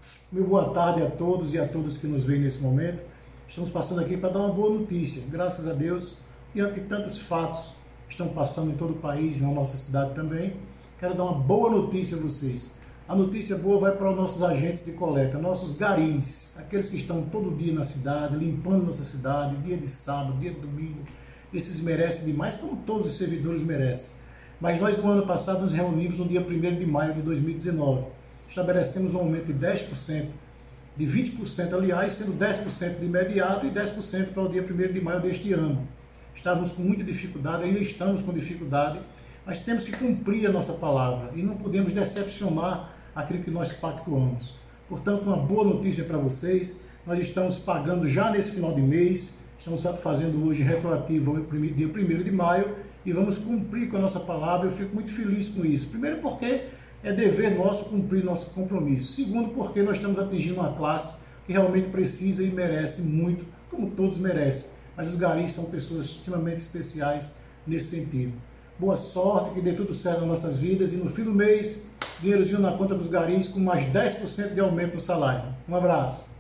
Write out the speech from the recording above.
Meu boa tarde a todos e a todas que nos veem nesse momento. Estamos passando aqui para dar uma boa notícia, graças a Deus, diante de tantos fatos que estão passando em todo o país, na nossa cidade também. Quero dar uma boa notícia a vocês. A notícia boa vai para os nossos agentes de coleta, nossos garis, aqueles que estão todo dia na cidade, limpando nossa cidade, dia de sábado, dia de domingo. Esses merecem demais, como todos os servidores merecem. Mas nós, no ano passado, nos reunimos no dia 1º de maio de 2019. Estabelecemos um aumento de 10%, de 20%, aliás, sendo 10% de imediato e 10% para o dia 1º de maio deste ano. Estávamos com muita dificuldade, ainda estamos com dificuldade, mas temos que cumprir a nossa palavra e não podemos decepcionar aquilo que nós pactuamos. Portanto, uma boa notícia para vocês, nós estamos pagando já nesse final de mês, estamos fazendo hoje retroativo ao dia 1º de maio e vamos cumprir com a nossa palavra. Eu fico muito feliz com isso. Primeiro porque é dever nosso cumprir nosso compromisso. Segundo porque nós estamos atingindo uma classe que realmente precisa e merece muito, como todos merecem. Mas os garis são pessoas extremamente especiais nesse sentido. Boa sorte, que dê tudo certo nas nossas vidas e no fim do mês, dinheirozinho na conta dos garis com mais 10% de aumento no salário. Um abraço.